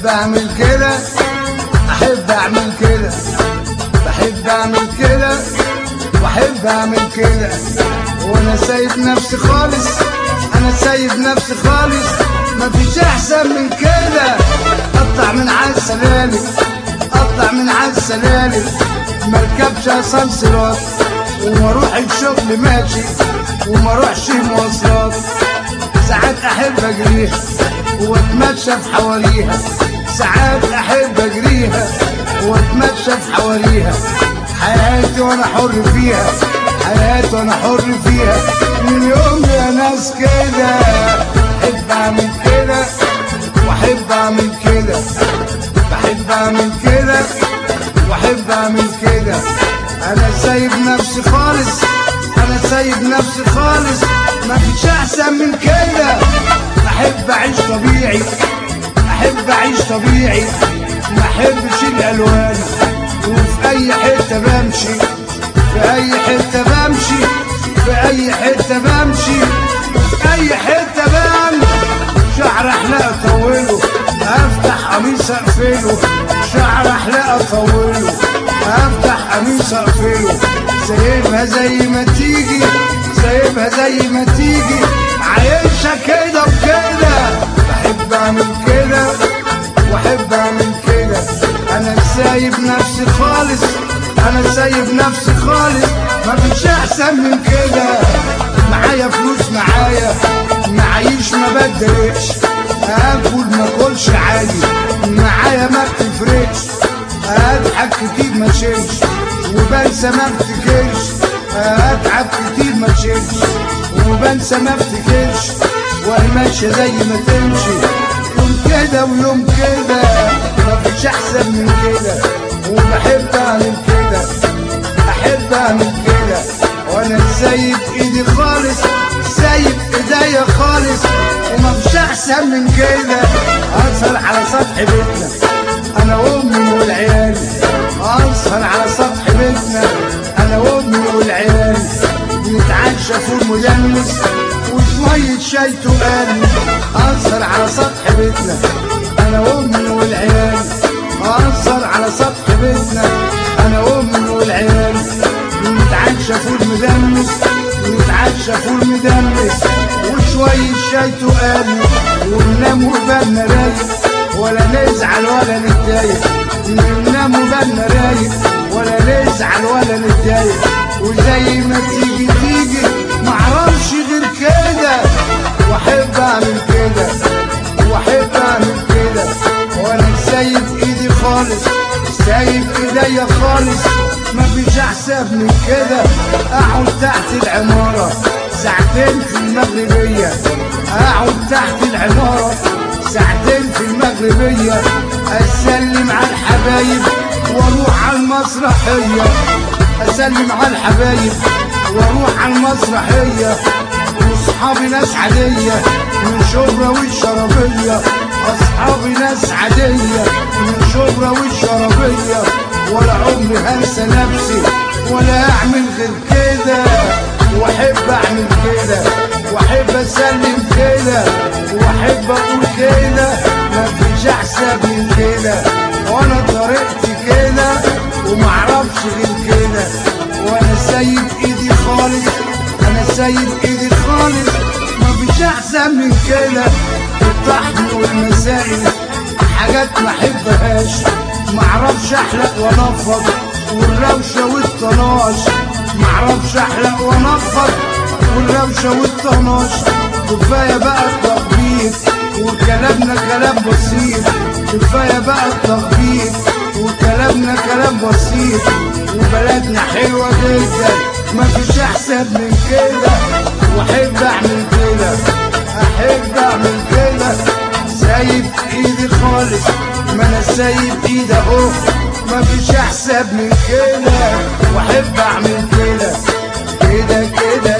بحب اعمل كده، احب اعمل كده، بحب اعمل كده واحب اعمل كده، وانا سايب نفسي خالص، انا سايب نفسي خالص، مفيش احسن من كده. اطلع من على السلالم، اطلع من على السلالم، مركبش اسانسيرات، وما اروح الشغل ماشي وما اروحش مواصلات. ساعات احب اجريها واتمشى في حواليها، ساعات احب اجريها واتمشى في حواليها. حياتي وانا حر فيها، حياتي وانا حر فيها، من يوم يا ناس كده. احب اعمل كده واحب اعمل كده، بحب اعمل كده واحب اعمل كده. انا سايب نفسي خالص، انا سايب نفسي خالص، مفيش احسن من كده. احب اعيش طبيعي، احب اعيش طبيعي، ما احبش الالوان. وفي اي حته بمشي، في اي حته بمشي، في اي حته بمشي، في اي حته بمشي. شعر احلى اطوله، افتح قميص اقفله، شعر احلى اطوله، افتح قميص اقفله. سايبها زي ما تيجي، سايبها زي ما تيجي، عايشها كده وكده. بحب اعمل كده واحب اعمل كده. انا سايب نفسي خالص، انا سايب نفسي خالص، مفيش احسن من كده. معايا فلوس، معايا معيش ما بتضايقش، اكل ما اكلش عادي، معايا ما بتفرقش، اضحك كتير ما شيلش وبنسى ما افتكرش، اتعب كتير ما شيلش وبنسى ما افتكرش، وماشية زي ما تمشي، يوم كده ويوم كده، مفيش احسن من كده. وبحب اعمل كده، احب اعمل كده، وانا سايب ايدي خالص، سايب ايديا خالص، ومفيش احسن من كده. اسهر على سطح بيتنا انا وامي والعيال، اسهر على سطح بيتنا انا وامي والعيال، نتعشى فول مدمس وشوية شاي تقال. اسهر على سطح بيتنا انا وامي والعيال، اسهر على سطح بيتنا انا وامي والعيال، نتعشى فول مدمس، نتعشى فول مدمس وشوية شاي تقال، وننام وبالنا رايق، ولا نزعل ولا نتضايق، ننام وبالنا رايق، ولا نزعل ولا نتضايق. وزي ما تيجي تيجي، معرفش غير كده. واحب اعمل كده واحب اعمل كده، وانا سايب ايدي خالص، سايب ايديا خالص، مفيش احسن من كده. اقعد تحت العمارة ساعتين في المغربية، اقعد تحت العمارة ساعتين في المغربية، اسلم على الحبايب واروح على المسرحية، اسلم على الحبايب واروح على المسرحية. واصحابي ناس عادية من شبرا والشرابية، اصحابي ناس عادية من شبرا والشرابية، ولا عمري هنسى نفسي ولا اعمل غير كده. واحب اعمل كده واحب اسلم كده، واحب اقول كده، مفيش احسن من كده. وانا طريقتي كده ومعرفش غير كده. وانا سايب ايدي خالص، انا سايب ايدي خالص، مفيش احسن من كده. الطحن والمسائل حاجات ما احبهاش، معرفش احلق وانفض، والروشه والطناش، معرفش احلق وانفض والروشه والطناش. كفايه بقى التخبيط وكلامنا كلام بسيط، كفايه بقى التخبيط وكلامنا كلام بسيط، وبلدنا حلوه جدا، مفيش احسن من كده. واحب اعمل كده احب اعمل كده، سايب ايدي خالص، ما انا سايب ايدي اهو، مفيش احسن من كده. واحب اعمل كده كده كده